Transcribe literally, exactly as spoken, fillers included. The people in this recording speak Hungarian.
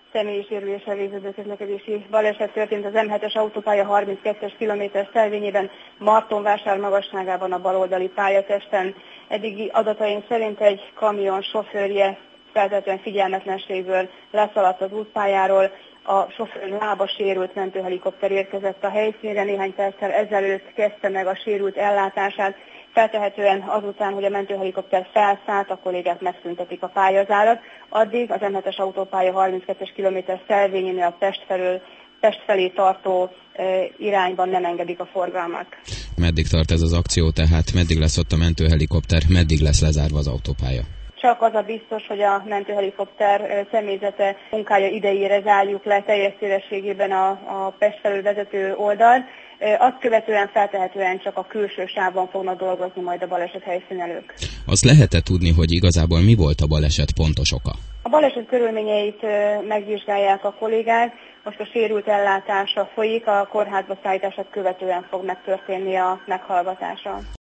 személyi sérüléssel végződő közlekedési baleset történt az M hetes autópálya harminckettes kilométer szelvényében, Martonvásár magasságában a baloldali pályatesten. Eddigi adataink szerint egy kamion sofőrje feltehetően figyelmetlenségből leszaladt az útpályáról, a sofőr lába sérült, mentőhelikopter érkezett a helyszínre, néhány perccel ezelőtt kezdte meg a sérült ellátását, feltehetően azután, hogy a mentőhelikopter felszállt, a kollégák megszüntetik a pályazárat, addig az M hetes autópálya harminckettes kilométer szelvényénél a Pest felől, Pest felé tartó e, irányban nem engedik a forgalmat. Meddig tart ez az akció, tehát meddig lesz ott a mentőhelikopter, meddig lesz lezárva az autópálya? Csak az a biztos, hogy a mentőhelikopter személyzete munkája idejére zárjuk le teljes szélességében a, a Pest felől vezető oldalt. Azt követően feltehetően csak a külső sávban fognak dolgozni majd a baleset helyszínelők. Azt lehet-e tudni, hogy igazából mi volt a baleset pontos oka? A baleset körülményeit megvizsgálják a kollégák, most a sérült ellátása folyik, a kórházba szállítását követően fog megtörténni a meghallgatása.